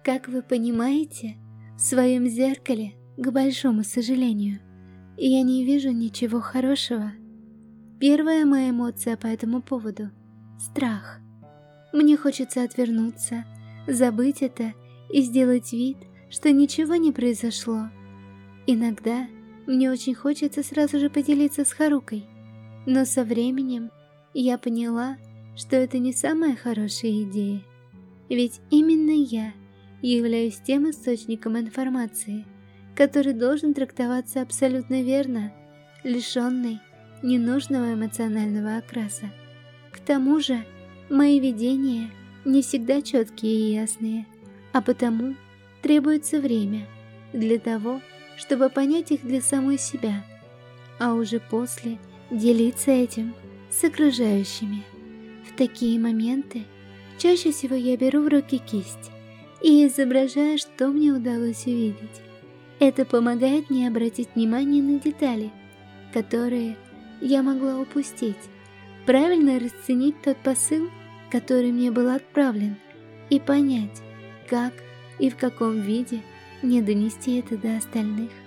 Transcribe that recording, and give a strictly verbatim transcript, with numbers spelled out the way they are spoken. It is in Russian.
Как вы понимаете, в своем зеркале, к большому сожалению, я не вижу ничего хорошего. Первая моя эмоция по этому поводу – страх. Мне хочется отвернуться, забыть это и сделать вид, что ничего не произошло. Иногда мне очень хочется сразу же поделиться с Харукой, но со временем я поняла, что это не самая хорошая идея. Ведь именно я являюсь тем источником информации, который должен трактоваться абсолютно верно, лишенный ненужного эмоционального окраса. К тому же, мои видения не всегда четкие и ясные, а потому требуется время для того, чтобы понять их для самой себя, а уже после делиться этим с окружающими. В такие моменты чаще всего я беру в руки кисть и изображаю, что мне удалось увидеть. Это помогает мне обратить внимание на детали, которые я могла упустить, правильно расценить тот посыл, который мне был отправлен, и понять, как и в каком виде мне донести это до остальных.